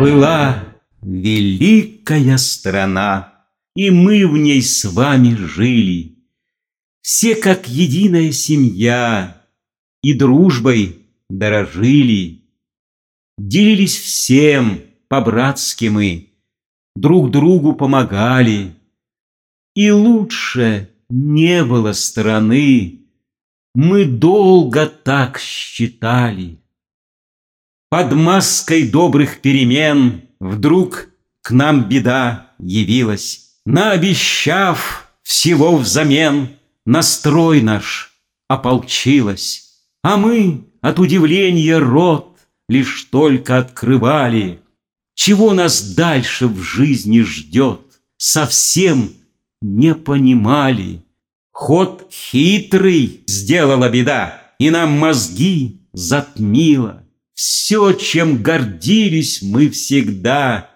Была великая страна, и мы в ней с вами жили. Все как единая семья и дружбой дорожили. Делились всем по-братски мы, друг другу помогали. И лучше не было страны, мы долго так считали. Под маской добрых перемен вдруг к нам беда явилась, наобещав всего взамен, настрой наш ополчилась. А мы от удивления рот лишь только открывали. Чего нас дальше в жизни ждет, совсем не понимали. Ход хитрый сделала беда, и нам мозги затмила. Все, чем гордились мы всегда,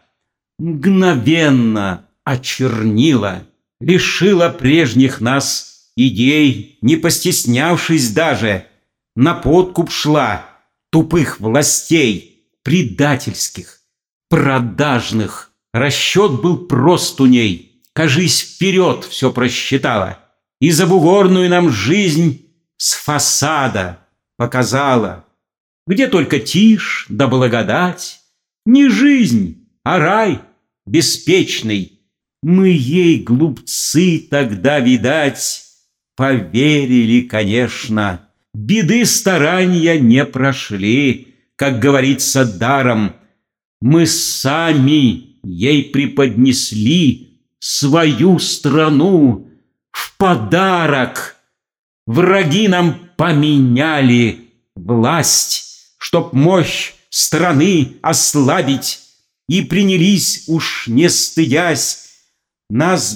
мгновенно очернила, лишила прежних нас идей, не постеснявшись даже, на подкуп шла тупых властей, предательских, продажных. Расчет был прост у ней, кажись, вперед все просчитала, и забугорную нам жизнь с фасада показала. Где только тишь да благодать, не жизнь, а рай беспечный. Мы ей, глупцы, тогда, видать, поверили, конечно. Беды старания не прошли, как говорится, даром. Мы сами ей преподнесли свою страну в подарок. Враги нам поменяли власть, чтоб мощь страны ослабить, и принялись, уж не стыдясь, нас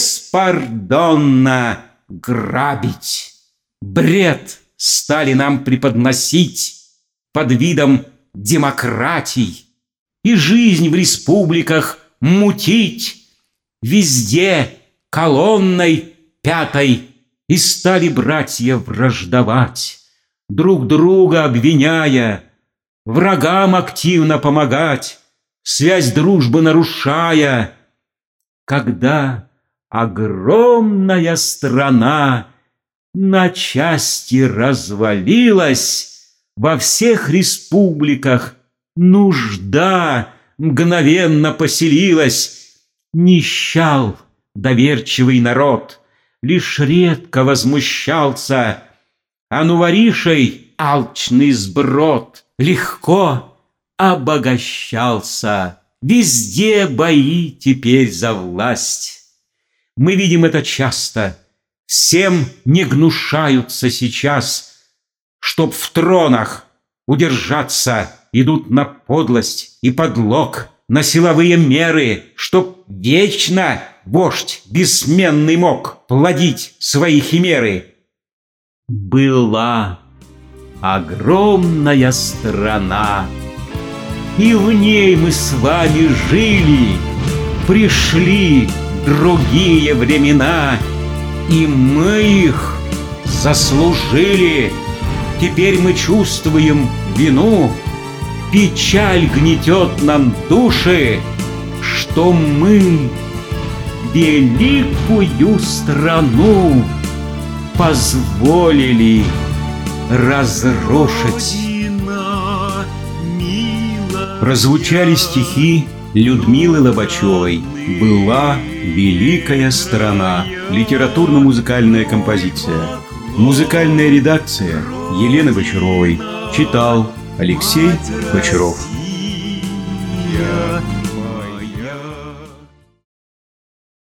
беспардонно грабить. Бред стали нам преподносить под видом демократий, и жизнь в республиках мутить, везде колонной пятой, и стали братья враждовать, друг друга обвиняя, врагам активно помогать, связь дружбы нарушая. Когда огромная страна на части развалилась, во всех республиках нужда мгновенно поселилась. Нищал доверчивый народ, лишь редко возмущался, а нуворишей алчный сброд легко обогащался. Везде бои теперь за власть. Мы видим это часто, всем не гнушаются сейчас, чтоб в тронах удержаться, идут на подлость и подлог, на силовые меры, чтоб вечно вождь бессменный мог плодить свои химеры. Была огромная страна, и в ней мы с вами жили. Пришли другие времена, и мы их заслужили. Теперь мы чувствуем вину, печаль гнетет нам души, что мы великую страну позволили разрушить. Прозвучали стихи Людмилы Лобачевой «Была великая страна». Литературно-музыкальная композиция. Музыкальная редакция Елены Бочаровой. Читал Алексей Бочаров.